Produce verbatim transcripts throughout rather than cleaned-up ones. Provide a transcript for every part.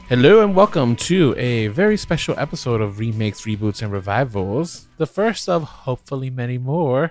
Hello and welcome to a very special episode of Remakes, Reboots, and Revivals. The first of hopefully many more.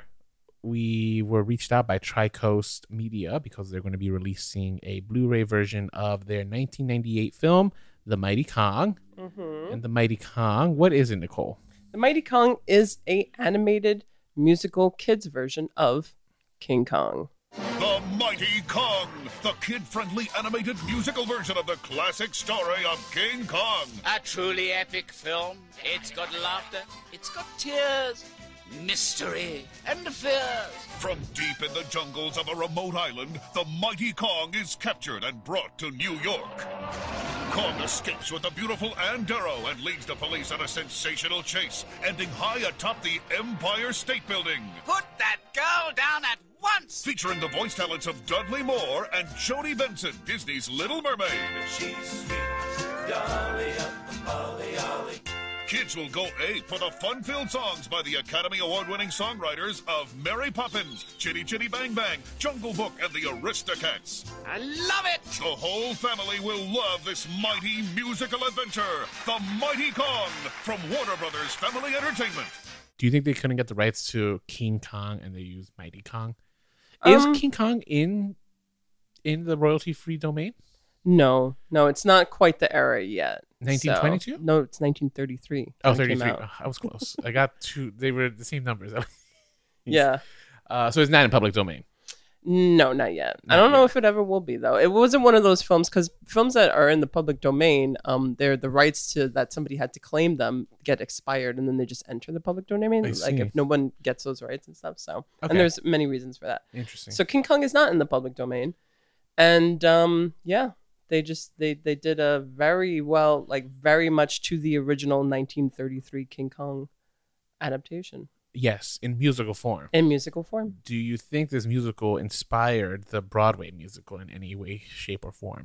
We were reached out by Tricoast Media because they're going to be releasing a Blu-ray version of their nineteen ninety-eight film, The Mighty Kong. Mm-hmm. And The Mighty Kong, what is it, Nicole? The Mighty Kong is a animated musical kids version of King Kong. The Mighty Kong, the kid-friendly animated musical version of the classic story of King Kong. A truly epic film. It's got laughter, it's got tears, mystery, and fears. From deep in the jungles of a remote island, the Mighty Kong is captured and brought to New York. Kong escapes with the beautiful Ann Darrow and leads the police on a sensational chase, ending high atop the Empire State Building. Put that girl down at once! Featuring the voice talents of Dudley Moore and Jodie Benson, Disney's Little Mermaid. She's sweet, dolly up the holly ollie. Kids will go ape for the fun-filled songs by the Academy Award-winning songwriters of Mary Poppins, Chitty Chitty Bang Bang, Jungle Book, and the Aristocats. I love it! The whole family will love this mighty musical adventure, The Mighty Kong, from Warner Brothers Family Entertainment. Do you think they couldn't get the rights to King Kong and they used Mighty Kong? Is Um, King Kong in in the royalty-free domain? No, no, it's not quite the era yet. nineteen twenty-two? So, no, it's nineteen thirty-three. Oh, when it came thirty-three. out. Oh, I was close. I got two. They were the same numbers. Yeah. Uh, so it's not in public domain. No, not yet. I Not don't know yet. if it ever will be, though. It wasn't one of those films, because films that are in the public domain, um, they're the rights to that somebody had to claim them get expired, and then they just enter the public domain. I Like see. if no one gets those rights and stuff. So, Okay. and there's many reasons for that. Interesting. So King Kong is not in the public domain, and um, yeah, they just they they did a very well, like very much to the original nineteen thirty-three King Kong adaptation Yes, in musical form. in musical form. Do you think this musical inspired the Broadway musical in any way, shape, or form?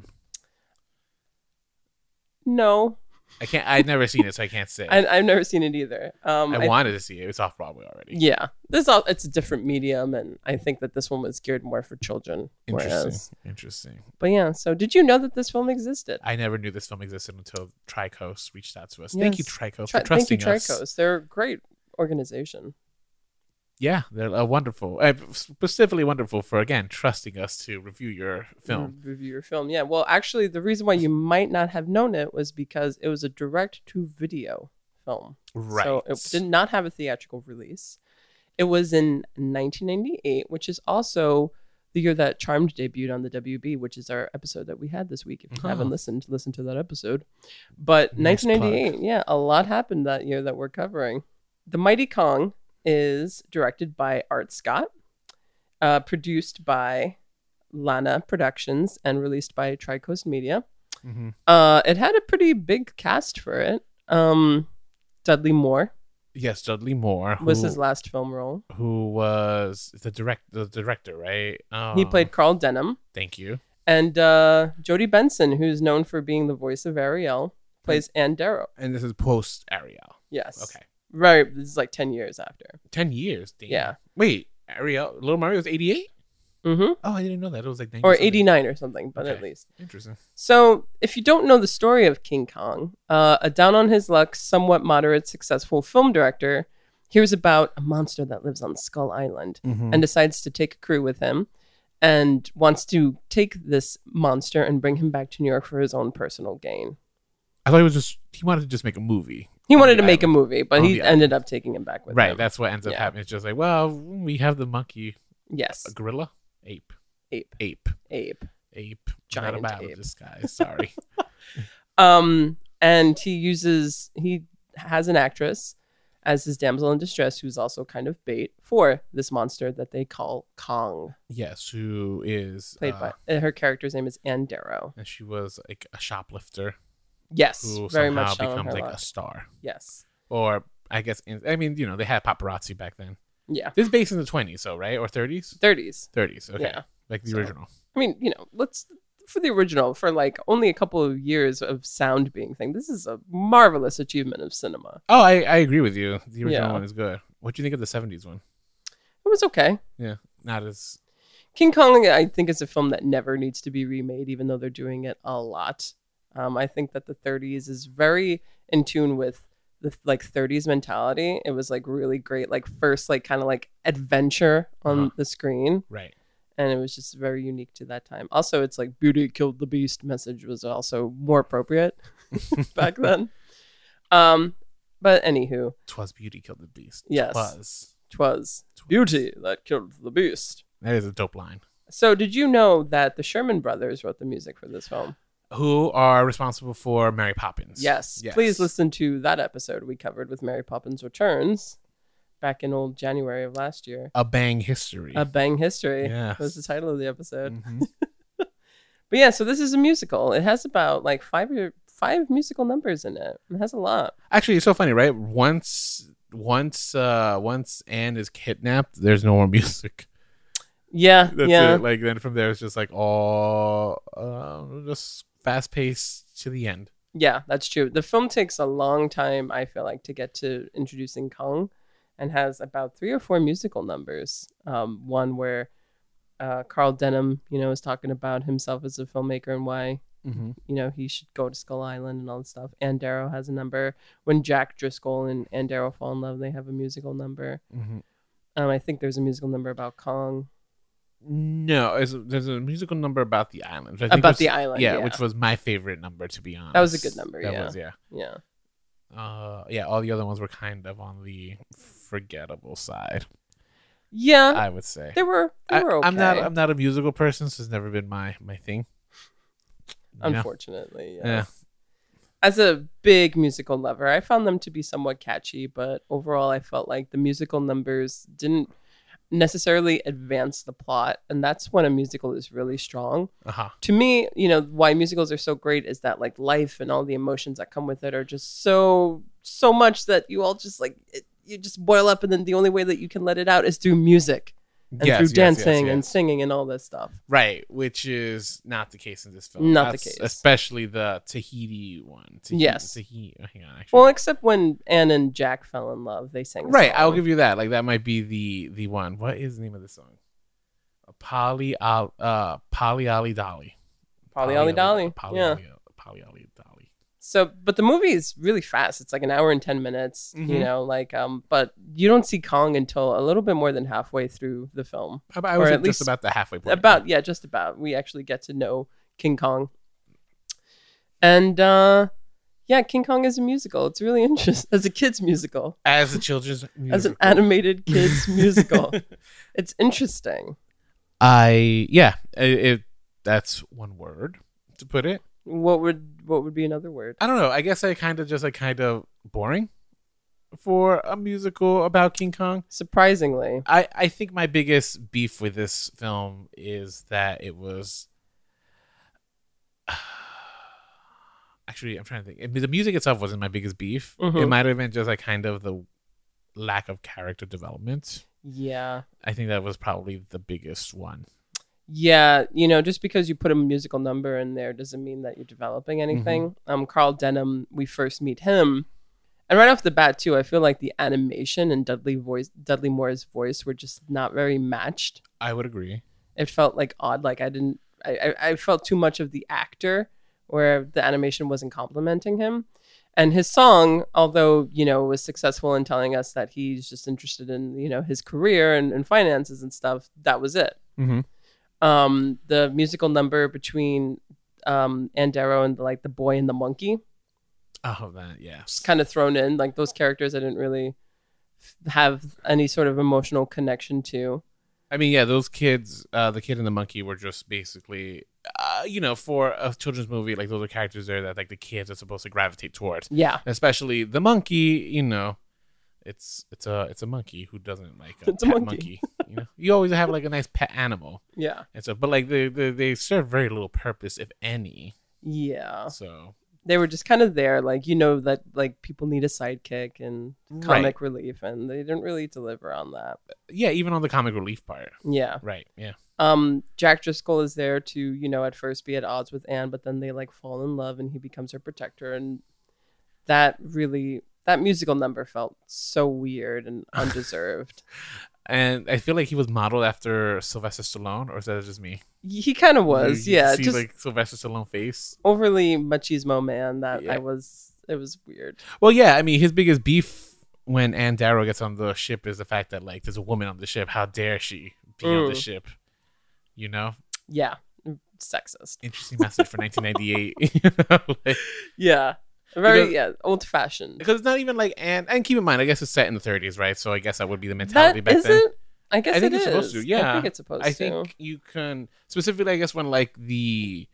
No, I can't. I've never seen it, so I can't say. I, I've never seen it either. Um, I I- wanted to see it. It's off Broadway already. Yeah, this all it's a different medium, and I think that this one was geared more for children. Interesting. Whereas, Interesting. but yeah. So, did you know that this film existed? I never knew this film existed until Tricoast reached out to us. Thank you, Yes. Tricoast, Tri- for trusting Thank you, us. Tricoast. They're a great organization. Yeah, they're uh, wonderful. Uh, specifically wonderful for, again, trusting us to review your film. Re- review your film. Yeah. Well, actually, the reason why you might not have known it was because it was a direct-to-video film. Right. So it did not have a theatrical release. It was in nineteen ninety-eight, which is also the year that Charmed debuted on the W B, which is our episode that we had this week. If you Oh. haven't listened, listen to that episode. But Nice nineteen ninety-eight, yeah, a lot happened that year that we're covering. The Mighty Kong is directed by Art Scott, uh, produced by Lana Productions, and released by Tricoast Media. Mhm. Uh, it had a pretty big cast for it. Um, Dudley Moore Yes, Dudley Moore, who, was his last film role. who was the direct the director, right? Oh, He played Carl Denham. Thank you. And uh, Jodie Benson, who's known for being the voice of Ariel, plays Ann Darrow. And this is post Ariel. Yes. Okay. Right. This is like ten years after. Ten years. Damn. Yeah. Wait, Ariel, Little Mario was eighty-eight? Mm-hmm. Oh, I didn't know that. It was like ninety Or something. eighty-nine or something, but at Okay. least. Interesting. So, if you don't know the story of King Kong, uh, a down on his luck, somewhat moderate, successful film director hears about a monster that lives on Skull Island Mhm. and decides to take a crew with him and wants to take this monster and bring him back to New York for his own personal gain. I thought it was just, he wanted to just make a movie. He on wanted the to make a island. movie, but On he the island. ended up taking him back with Right, him. that's what ends up Yeah. happening. It's just like, well, we have the monkey, Yes. a gorilla, ape, Ape. ape, Ape. ape, Giant not a battle ape. disguise. Sorry. Um, and he uses, he has an actress as his damsel in distress who's also kind of bait for this monster that they call Kong. Yes, who is Played uh, by, uh, her character's name is Ann Darrow. and she was like a shoplifter Yes, who very somehow much down on becomes her like luck. a star. Yes. Or I guess, in, I mean, you know, they had paparazzi back then. Yeah. This is based in the twenties, so right, or thirties, thirties. thirties. Okay, Yeah. like the So- original. I mean, you know, let's for the original, for like only a couple of years of sound being thing. This is a marvelous achievement of cinema. Oh, I, I agree with you. The original Yeah. one is good. What do you think of the seventies one? It was okay. Yeah, not as King Kong, I think, is a film that never needs to be remade, even though they're doing it a lot. Um, I think that the thirties is very in tune with the like thirties mentality. It was like really great, like first like kind of like adventure on Uh-huh. the screen, Right. and it was just very unique to that time. Also, it's like Beauty killed the Beast message was also more appropriate back then. Um, but anywho, Twas beauty killed the beast. Yes. Twas. 'twas beauty that killed the beast. That is a dope line. So, did you know that the Sherman brothers wrote the music for this film? Who are responsible for Mary Poppins? Yes. Yes. Please listen to that episode we covered with Mary Poppins Returns back in old January of last year. A Bang History. A Bang History Yes. was the title of the episode. Mhm. But yeah, so this is a musical. It has about like five or five musical numbers in it. It has a lot. Actually, it's so funny, right? Once, once, uh, once Anne is kidnapped, there's no more music. Yeah, That's yeah. it. Like then from there, it's just like all, uh, just fast paced to the end. Yeah, that's true. The film takes a long time, I feel like, to get to introducing Kong, and has about three or four musical numbers. Um, one where uh, Carl Denham, you know, is talking about himself as a filmmaker and why, Mm-hmm. you know, he should go to Skull Island and all this stuff. Ann Darrow has a number. When Jack Driscoll and Ann Darrow fall in love, they have a musical number. Mm-hmm. Um, I think there's a musical number about Kong. No, it's, there's a musical number about the island. which I think About was- the island, yeah, yeah. which was my favorite number, to be honest. That was a good number, That yeah. was, yeah. Yeah. Uh, yeah, all the other ones were kind of on the forgettable side, Yeah. I would say. They were, they I, were okay. I'm not. I'm not a musical person, so it's never been my my thing. You know? Unfortunately, yes. Yeah. As a big musical lover, I found them to be somewhat catchy, but overall, I felt like the musical numbers didn't necessarily advance the plot, and that's when a musical is really strong. Uh huh. To me, you know, why musicals are so great is that like life and all the emotions that come with it are just so so much that you all just like it, you just boil up, and then the only way that you can let it out is through music and Yes, through yes, dancing yes, and yes. singing and all this stuff. Right, which is not the case in this film. Not the That's- case. especially the Tahiti one. Tahiti, Yes. Tahiti. Hang on, actually. Well, except when Anne and Jack fell in love, they sang. a right, I'll song. give you that. Like that might be the the one. What is the name of the song? Polly Al uh Polly Ollie Dolly. Polly Ollie Dolly. Polly Yeah. Ollie, Polly Ollie Dolly. So, but the movie is really fast. It's like an hour and ten minutes. You Mhm. know, like um, but you don't see Kong until a little bit more than halfway through the film. I, I Or was at at least just about the halfway point. About yeah, just about. We actually get to know King Kong. And uh yeah, King Kong is a musical. It's really interesting as a kids musical, as a children's musical. as an animated kids musical. It's interesting. I yeah, it, it that's one word to put it. What would what would be another word? I don't know. I guess I kind of just like kind of boring for a musical about King Kong. Surprisingly. I I think my biggest beef with this film is that it was. Actually, I'm trying to think. I mean, the music itself wasn't my biggest beef. Mhm. It might have been just like kind of the lack of character development. Yeah. I think that was probably the biggest one. Yeah, you know, just because you put a musical number in there doesn't mean that you're developing anything. Um, Carl Denham, we first meet him, and right off the bat too, I feel like the animation and Dudley voice, Dudley Moore's voice, were just not very matched. I would agree. It felt like odd, like I didn't, I, I, I felt too much of the actor, where the animation wasn't complimenting him. And his song, although, you know, was successful in telling us that he's just interested in, you know, his career and, and finances and stuff, that was it. Mm-hmm. Um, the musical number between um, Ann Darrow and the, like the boy and the monkey, Oh, that yes. just kind of thrown in. Like those characters I didn't really f- have any sort of emotional connection to. I mean, yeah, those kids, uh, the kid and the monkey were just basically, uh, you know, for a children's movie, like those are characters there that like the kids are supposed to gravitate towards. Yeah. Especially the monkey, you know, it's it's a it's a monkey who doesn't like a It's a pet monkey. monkey. You know, you always have like a nice pet animal, Yeah. and so but like they they, they serve very little purpose, if any. Yeah. So They were just kind of there. Like, you know, that like people need a sidekick and comic relief, and they didn't really deliver on that. yeah, even on the comic relief part, Yeah. right? Yeah, Um, Jack Driscoll is there to, you know, at first be at odds with Anne, but then they like fall in love and he becomes her protector. And that really, that musical number felt so weird and undeserved. and I feel like he was modeled after Sylvester Stallone, or is that just me? He kind of was, You- you yeah, see, just like Sylvester Stallone face. overly machismo man. That Yeah. I was, it was weird. Well, yeah, I mean, his biggest beef when Ann Darrow gets on the ship is the fact that like there's a woman on the ship. How dare she be on the Mm. ship? You know, Yeah, sexist. interesting message for nineteen ninety-eight. You know, like, Yeah, very Because- yeah, old fashioned. because it's not even like Anne. And keep in mind, I guess it's set in the thirties, right? So I guess that would be the mentality That back is then. it. I guess I think it it's is. supposed to. Yeah, I think it's supposed I to. think you can specifically, I guess, when like the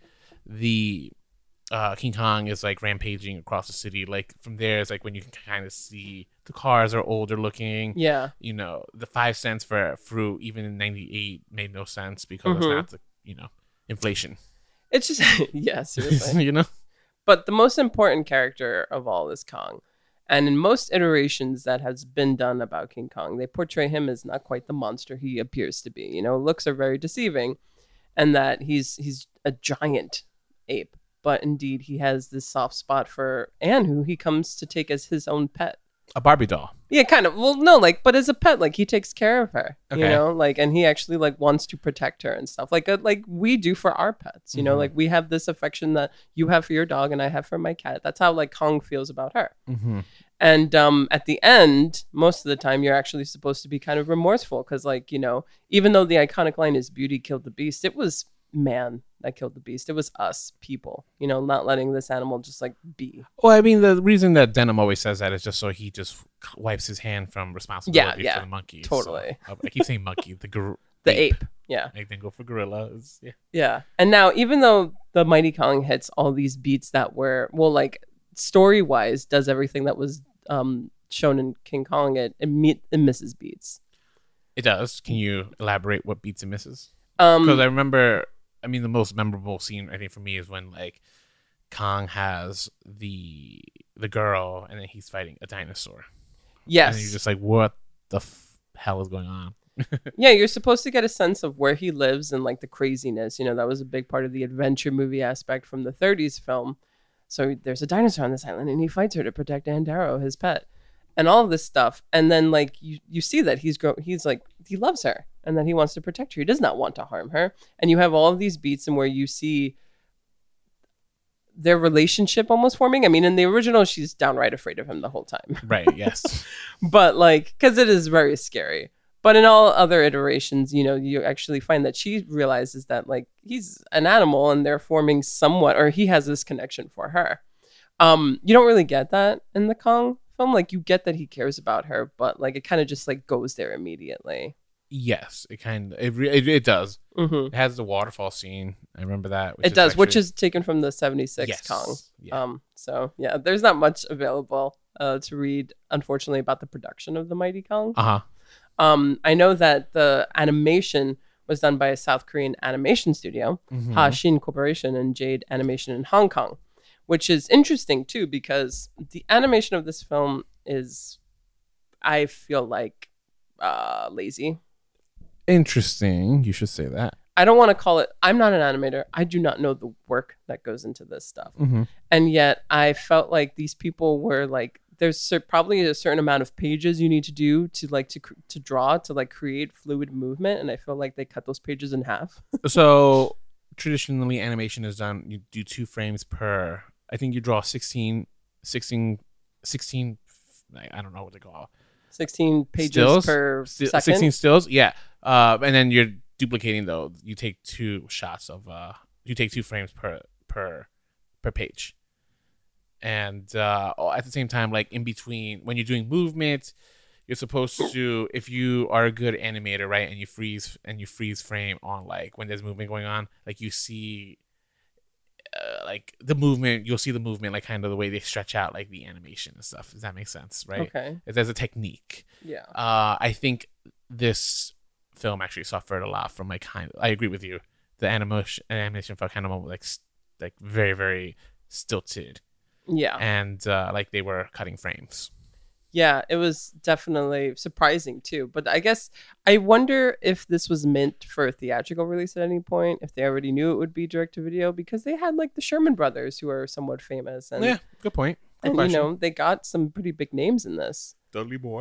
the uh, King Kong is like rampaging across the city. Like from there is like when you can kind of see the cars are older looking. Yeah, You know, the five cents for fruit even in ninety-eight made no sense because it's Mhm. not the you know inflation. it's just yeah, seriously. you know, But the most important character of all is Kong. And in most iterations that has been done about King Kong, they portray him as not quite the monster he appears to be. You know, looks are very deceiving, and that he's he's a giant ape. But indeed, he has this soft spot for Anne, who he comes to take as his own pet. a Barbie doll. Yeah, kind of. Well, no, like, but as a pet, like he takes care of her, you Okay. know, like, and he actually like wants to protect her and stuff, like, uh, like we do for our pets, you know, Mhm. like we have this affection that you have for your dog and I have for my cat. That's how like Kong feels about her. Mm-hmm. And um, at the end, most of the time, you're actually supposed to be kind of remorseful because, like, you know, even though the iconic line is "Beauty killed the beast," it was man that killed the beast. It was us, people, you know, not letting this animal just like be. Well, I mean, the reason that Denim always says that is just so he just wipes his hand from responsibility yeah, for the monkey. totally. So, I keep saying monkey, the gor- The ape. Yeah. I then go for gorilla. It's- yeah. Yeah. And now, even though the Mighty Kong hits all these beats that were, well, like story wise, does everything that was um, shown in King Kong, it, it, meet, it misses beats. It does. Can you elaborate what beats and misses? Um, Because I remember, I mean, the most memorable scene I think for me is when like Kong has the the girl and then he's fighting a dinosaur. yes. And you're just like, what the f- hell is going on? Yeah, you're supposed to get a sense of where he lives and like the craziness. You know, that was a big part of the adventure movie aspect from the thirties film. So there's a dinosaur on this island and he fights her to protect Ann Darrow, his pet, and all of this stuff. And then like you, you see that he's grow he's like he loves her and that he wants to protect her. He does not want to harm her. And you have all of these beats and where you see their relationship almost forming. I mean, in the original, she's downright afraid of him the whole time. Right. Yes. But like because it is very scary. But in all other iterations, you know, you actually find that she realizes that like he's an animal and they're forming somewhat, or he has this connection for her. Um, you don't really get that in the Kong film. Like you get that he cares about her, but like it kind of just like goes there immediately. Yes. It kind of it, re- it it does. hmm It has the waterfall scene. I remember that. Which It does, which actually- is taken from the seventy-six Yes. Kong. Yeah. Um, so yeah, there's not much available uh, to read, unfortunately, about the production of the Mighty Kong. Uh huh. Um, I know that the animation was done by a South Korean animation studio, Mhm. Ha-Shin Corporation and Jade Animation in Hong Kong, which is interesting too because the animation of this film is, I feel like, uh, lazy. Interesting. You should say that. I don't want to call it, I'm not an animator. I do not know the work that goes into this stuff. Mm-hmm. And yet I felt like these people were like, there's cer- probably a certain amount of pages you need to do to like to cr- to draw to like create fluid movement, and I feel like they cut those pages in half. So traditionally, animation is done. You do two frames per. I think you draw sixteen, sixteen, sixteen. I I don't know what they call sixteen pages Stills? per Sti- second. sixteen stills. Yeah, uh, and then you're duplicating though. You take two shots of. Uh, you take two frames per per per page. And uh, at the same time, like in between, when you're doing movement, you're supposed to, if you are a good animator, right, and you freeze and you freeze frame on like when there's movement going on, like you see, uh, like the movement, you'll see the movement, like kind of the way they stretch out, like the animation and stuff. Does that make sense, right? Okay. There's a technique. Yeah. Uh, I think this film actually suffered a lot from like kind. I agree with you. The animation animation felt kind of like s- like very very stilted. Yeah. And uh, like they were cutting frames. Yeah, it was definitely surprising too. But I guess I wonder if this was meant for a theatrical release at any point, if they already knew it would be direct to video, because they had like the Sherman brothers who are somewhat famous. And, Yeah, good point. Good and question. you know, they got some pretty big names in this. Dudley Moore.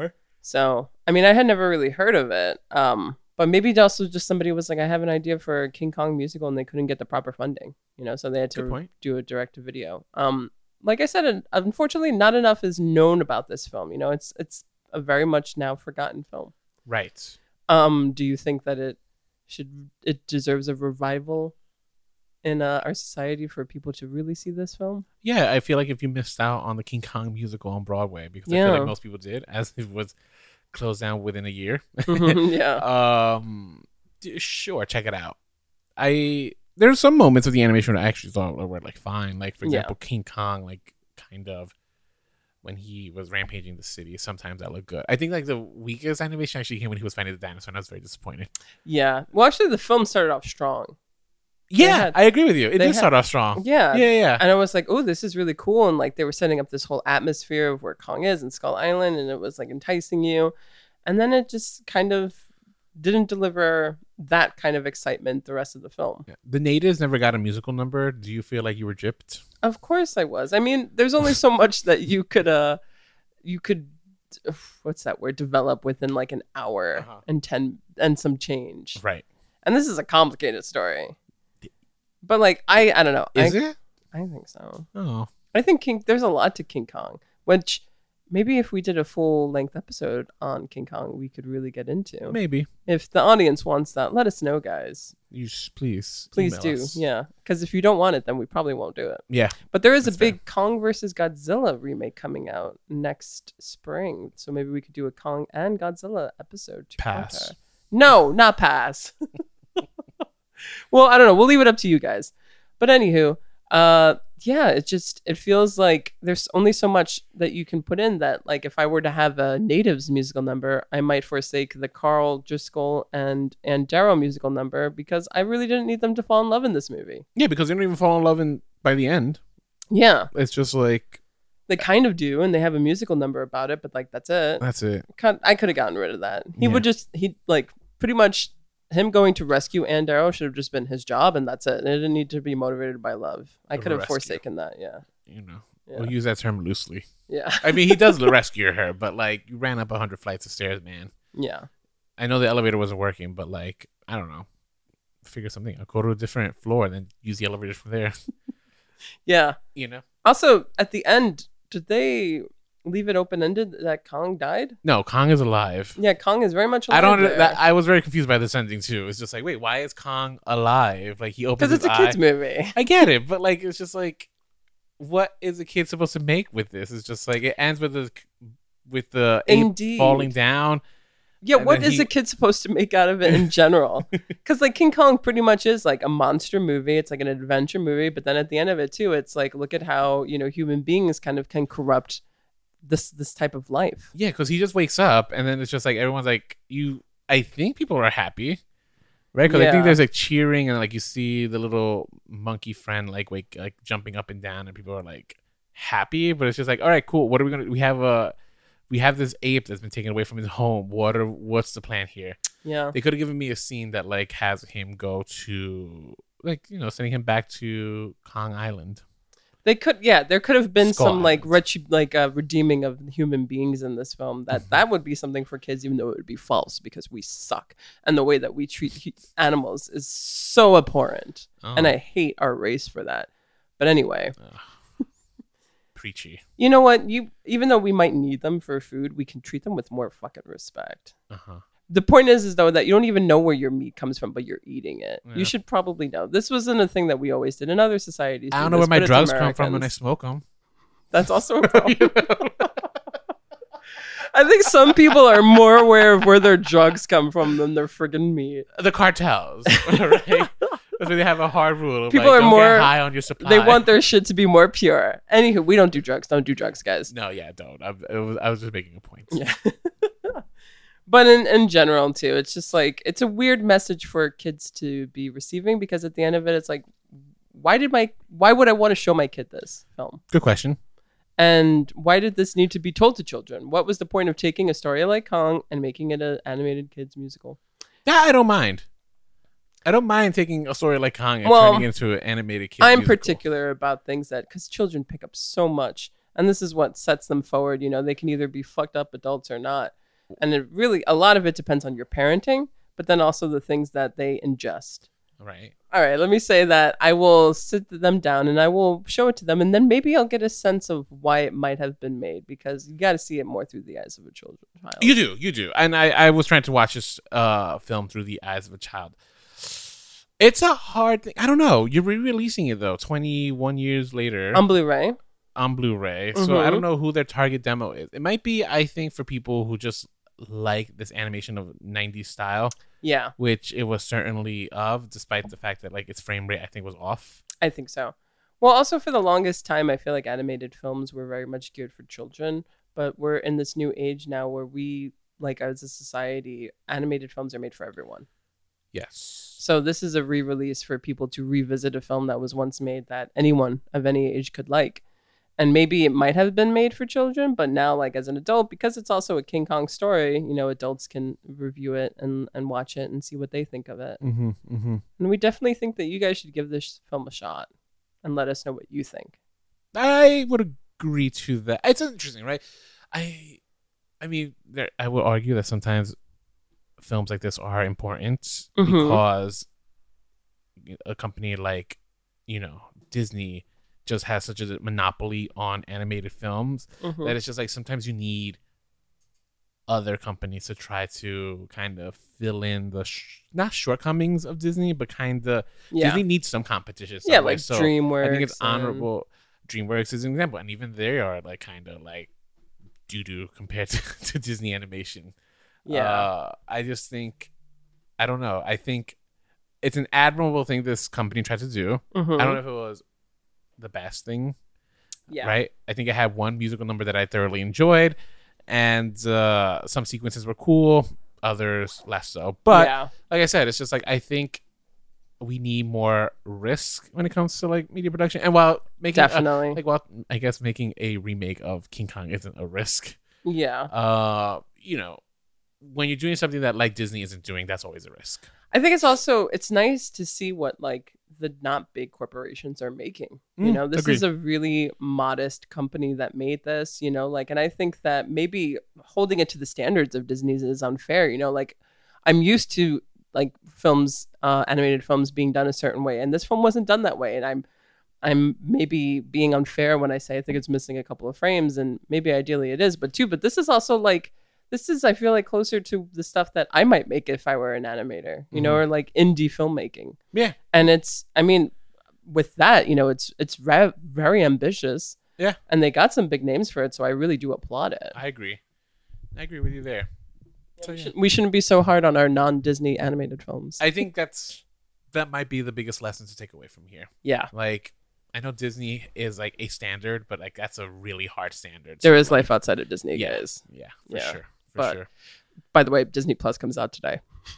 So, I mean, I had never really heard of it. Um, but maybe also just somebody was like, I have an idea for a King Kong musical and they couldn't get the proper funding, you know, so they had to Good point. do a direct to video. Um, like I said, unfortunately, not enough is known about this film. You know, it's it's a very much now forgotten film. Right. Um, do you think that it should it deserves a revival in uh, our society for people to really see this film? Yeah, I feel like if you missed out on the King Kong musical on Broadway, because I Yeah. feel like most people did, as it was closed down within a year. yeah. um, d- sure, check it out. I there's some moments of the animation that I actually thought were like fine. Like for Yeah. example, King Kong, like kind of when he was rampaging the city. Sometimes that looked good. I think like the weakest animation actually came when he was fighting the dinosaur, and I was very disappointed. Yeah. Well, actually, the film started off strong. Yeah, had- I agree with you. It they did had- start off strong. Yeah. yeah, yeah. And I was like, oh, this is really cool. And like they were setting up this whole atmosphere of where Kong is and Skull Island, and it was like enticing you. And then it just kind of didn't deliver that kind of excitement the rest of the film. Yeah. The natives never got a musical number. Do you feel like you were gypped? Of course I was. I mean, there's only so much that you could uh you could what's that word develop within like an hour Uh-huh. and ten and some change. Right. And this is a complicated story. But like I I don't know. Is I, it? I think so. Oh. I think King there's a lot to King Kong, which maybe if we did a full length episode on King Kong, we could really get into. Maybe. If the audience wants that, let us know, guys. You sh- please. Please email do. us. Yeah. Because if you don't want it, then we probably won't do it. Yeah. But there is That's a big Kong versus Godzilla remake coming out next spring. So maybe we could do a Kong and Godzilla episode. To Pass. compare. No, not pass. Well, I don't know. We'll leave it up to you guys. But anywho, uh, yeah, it just it feels like there's only so much that you can put in that. Like if I were to have a Natives musical number, I might forsake the Carl Driscoll and and Darrow musical number because I really didn't need them to fall in love in this movie. Yeah, because they don't even fall in love in by the end. Yeah, It's just like they kind of do, and they have a musical number about it, but like that's it. that's it. Cut- I could have gotten rid of that. He Yeah. would just he like pretty much him going to rescue Ann Darrow should have just been his job, and that's it. It didn't need to be motivated by love. I Of could have rescue. forsaken that. Yeah, You know, Yeah. we'll use that term loosely. yeah, I mean, he does rescue her, but like you ran up a hundred flights of stairs, man. yeah. I know the elevator wasn't working, but like I don't know, figure something. I'll go to a different floor and then use the elevator from there. Yeah. You know. Also, at the end, did they leave it open ended that Kong died? No, Kong is alive. Yeah, Kong is very much alive. I don't. there. That, I was very confused by this ending too. It's just like, wait, why is Kong alive? Like he opens because his it's a kids eye. movie. I get it, but like it's just like, what is a kid supposed to make with this? It's just like it ends with the with the ape Indeed. falling down. Yeah, And what then is he- a kid supposed to make out of it in general? Because like King Kong pretty much is like a monster movie. It's like an adventure movie, but then at the end of it too, it's like look at how you know human beings kind of can corrupt this this type of life. Yeah, because he just wakes up and then it's just like everyone's like, you. I think people are happy, right? Because I Yeah. think there's like cheering and like you see the little monkey friend like wake like jumping up and down and people are like happy, but it's just like, all right, cool. What are we gonna? We have a. We have this ape that's been taken away from his home. What are what's the plan here? Yeah, They could have given me a scene that like has him go to like you know sending him back to Kong Island. they could. Yeah, there could have been Skull some like Island. retri- like uh, redeeming of human beings in this film. That that would be something for kids, even though it would be false because we suck and the way that we treat hu- animals is so abhorrent, Oh, and I hate our race for that. But anyway. preachy. You know what? You even though we might need them for food, we can treat them with more fucking respect. Uh huh. The point is, is though that you don't even know where your meat comes from, but you're eating it. Yeah. You should probably know. This wasn't a thing that we always did in other societies. I do don't know this, where my but it's drugs come from when I Americans. smoke them. That's also a problem. I think some people are more aware of where their drugs come from than their friggin' meat. The cartels, right? That's why they have a hard rule. Of People like, are don't more- get high on your supply. They want their shit to be more pure. Anywho, we don't do drugs. Don't do drugs, guys. No, yeah, don't. I, it was, I was just making a point. Yeah. But in, in general too, it's just like it's a weird message for kids to be receiving because at the end of it, it's like, why did my why would I want to show my kid this film? Good question. And why did this need to be told to children? What was the point of taking a story like Kong and making it an animated kids musical? Yeah, I don't mind. I don't mind taking a story like Kong and Well, turning it into an animated kid. I'm musical. particular about things that because children pick up so much, and this is what sets them forward. You know, they can either be fucked up adults or not. And it really, a lot of it depends on your parenting, but then also the things that they ingest. Right. All right, let me say that I will sit them down and I will show it to them, and then maybe I'll get a sense of why it might have been made, because you got to see it more through the eyes of a children, child. You do, you do. And I, I was trying to watch this uh, film through the eyes of a child. It's a hard thing. I don't know. You're re-releasing it, though, twenty-one years later. On Blu-ray. On Blu-ray. So Mhm. I don't know who their target demo is. It might be, I think, for people who just like this animation of nineties style, Yeah, which it was certainly of, despite the fact that like its frame rate, I think, was off. I think so. Well, also for the longest time, I feel like animated films were very much geared for children, but we're in this new age now where we, like as a society, animated films are made for everyone. Yes. So this is a re-release for people to revisit a film that was once made that anyone of any age could like. And maybe it might have been made for children, but now, like as an adult, because it's also a King Kong story, you know, adults can review it and, and watch it and see what they think of it. Mm-hmm, mm-hmm. And we definitely think that you guys should give this film a shot and let us know what you think. I would agree to that. It's interesting, right? I, I mean, there, I would argue that sometimes films like this are important Mhm. because a company like, you know, Disney just has such a monopoly on animated films Mhm. that it's just like sometimes you need other companies to try to kind of fill in the sh- not shortcomings of Disney, but kind of Yeah. Disney needs some competition. Yeah, somewhere. like So DreamWorks. I think it's and- honorable. DreamWorks is an example, and even they are like kind of like doo doo compared to, to Disney animation. Yeah. Uh, I just think, I don't know. I think it's an admirable thing this company tried to do. Mhm. I don't know if it was the best thing, Yeah. right? I think it had one musical number that I thoroughly enjoyed, and uh, some sequences were cool, others less so. But yeah. like I said, it's just like I think we need more risk when it comes to like media production. And while making a- Definitely. like while I guess making a remake of King Kong isn't a risk, Yeah. uh, you know, when you're doing something that like Disney isn't doing, that's always a risk. I think it's also it's nice to see what like the not big corporations are making. You Mm, know, this agreed. is a really modest company that made this, you know, like and I think that maybe holding it to the standards of Disney's is unfair, you know, like I'm used to like films uh animated films being done a certain way, and this film wasn't done that way, and I'm I'm maybe being unfair when I say I think it's missing a couple of frames, and maybe ideally it is, but too but this is also like this is, I feel like, closer to the stuff that I might make if I were an animator, you know, Mhm. or like indie filmmaking. Yeah. And it's, I mean, with that, you know, it's it's re- very ambitious. Yeah. And they got some big names for it, so I really do applaud it. I agree. I agree with you there. So, we, yeah. should, we shouldn't be so hard on our non-Disney animated films. I think that's that might be the biggest lesson to take away from here. yeah. Like, I know Disney is like a standard, but like that's a really hard standard. There So, is like, life outside of Disney, yeah, guys. yeah, for Yeah, sure, for but- sure. By the way, Disney Plus comes out today.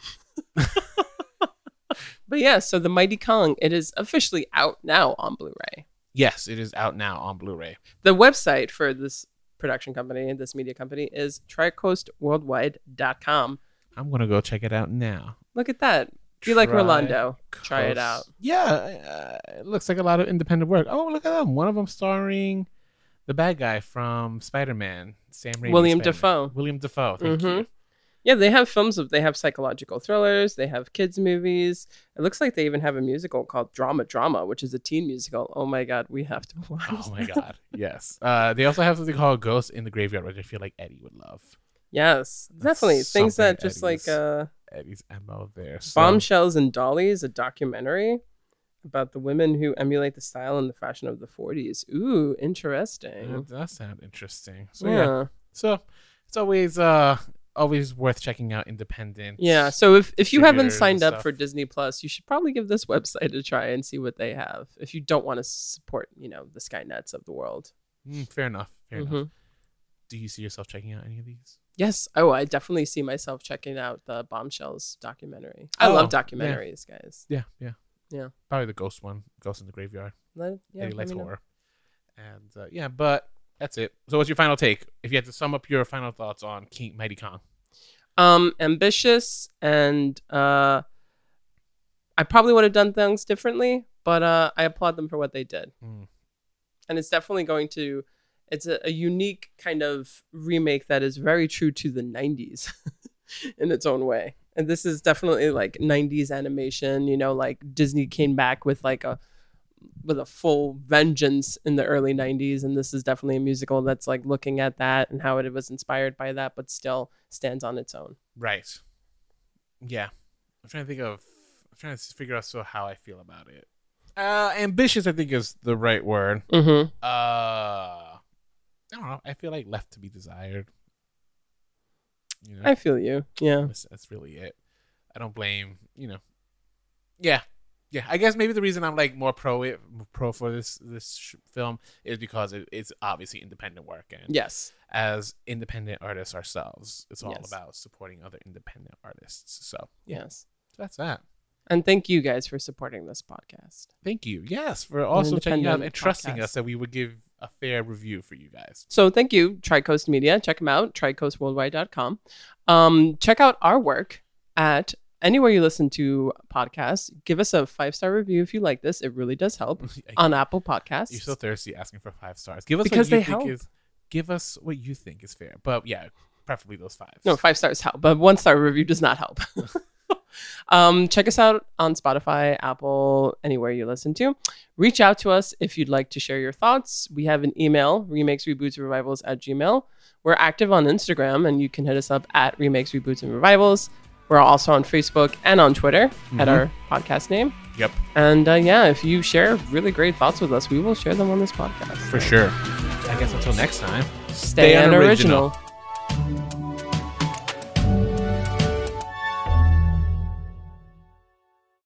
But yeah, so the Mighty Kong, it is officially out now on Blu-ray. Yes, it is out now on Blu-ray. The website for this production company, this media company, is tri coast worldwide dot com. I'm gonna go check it out now. Look at that. Be like Tri- Rolando. Try it Coast- out. Yeah, uh, it looks like a lot of independent work. Oh, look at them. One of them starring the bad guy from Spider-Man, Sam Raimi. William Spider-Man. Dafoe. William Dafoe. Thank you. Mhm. Yeah, they have films of they have psychological thrillers, they have kids movies. It looks like they even have a musical called Drama Drama, which is a teen musical. Oh my god, we have to watch. Oh my that. god. Yes. Uh, they also have something called Ghost in the Graveyard, which I feel like Eddie would love. Yes, That's definitely. Things that something just like Eddie's- uh Eddie's M O there. So, Bombshells and Dollies, a documentary about the women who emulate the style and the fashion of the forties. Ooh, interesting. That does sound interesting. So yeah. yeah. So it's always uh always worth checking out independent. Yeah. So if, if you haven't distributors signed and up for stuff. Disney Plus, you should probably give this website a try and see what they have. If you don't want to support, you know, the Skynets of the world. Mm, fair enough. Fair enough. Mhm. Do you see yourself checking out any of these? Yes. Oh, I definitely see myself checking out the Bombshells documentary. I Oh, love yeah. documentaries, guys. Yeah, yeah. Yeah. Probably the ghost one, Ghost in the Graveyard. Let, yeah, Eddie let likes me know. horror. And uh, yeah, but that's it. So what's your final take? If you had to sum up your final thoughts on King Mighty Kong. Um, ambitious, and uh, I probably would have done things differently, but uh, I applaud them for what they did. Mm. And it's definitely going to It's a, a unique kind of remake that is very true to the nineties in its own way. And this is definitely like nineties animation, you know, like Disney came back with like a with a full vengeance in the early nineties, and this is definitely a musical that's like looking at that and how it was inspired by that, but still stands on its own. Right. Yeah. I'm trying to think of I'm trying to figure out so how I feel about it. Uh ambitious I think is the right word. Mm-hmm. Uh I don't know. I feel like left to be desired. You know, I feel you. Yeah. that's, that's really it. I don't blame, you know. Yeah. Yeah. I guess maybe the reason I'm like more pro it, pro for this this sh- film is because it, it's obviously independent work, and Yes. as independent artists ourselves, it's all Yes. about supporting other independent artists. So yeah, Yes. so that's that. And thank you guys for supporting this podcast. Thank you. Yes, for also checking out independent and trusting podcast. us that we would give a fair review for you guys. So thank you, Tricoast Media. Check them out, tricoast worldwide dot com. Um, check out our work at anywhere you listen to podcasts. Give us a five-star review if you like this. It really does help on Apple Podcasts. You're so thirsty asking for five stars. Give us Because what you they think help. is. Give us what you think is fair. But yeah, preferably those five. No, five stars help, but one star review does not help. um, check us out on Spotify, Apple, anywhere you listen to. Reach out to us if you'd like to share your thoughts. We have an email, remakes, reboots, revivals at Gmail. We're active on Instagram, and you can hit us up at remakes, reboots, and revivals. We're also on Facebook and on Twitter at our podcast name. Yep, And uh, yeah, if you share really great thoughts with us, we will share them on this podcast. for sure. I guess until next time. Stay, Stay unoriginal. unoriginal.